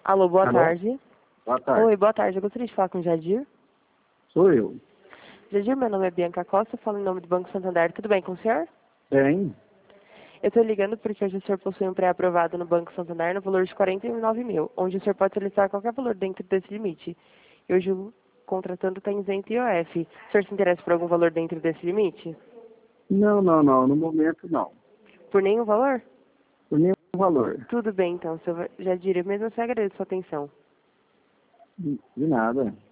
Alô, boa Alô? tarde. Boa tarde. Oi, boa tarde. Eu gostaria de falar com o Jadir. Sou eu. Jadir, meu nome é Bianca Costa, eu falo em nome do Banco Santander. Tudo bem com o senhor? Bem, Eu estou ligando porque hoje o senhor possui um pré-aprovado no Banco Santander no valor de 49 mil, onde o senhor pode solicitar qualquer valor dentro desse limite. E hoje o contratando está isento IOF. O senhor se interessa por algum valor dentro desse limite? não. No momento, não. Por nenhum valor? Por nenhum valor. Tudo bem, então, seu Jadir. Eu mesmo assim agradeço a sua atenção. De nada.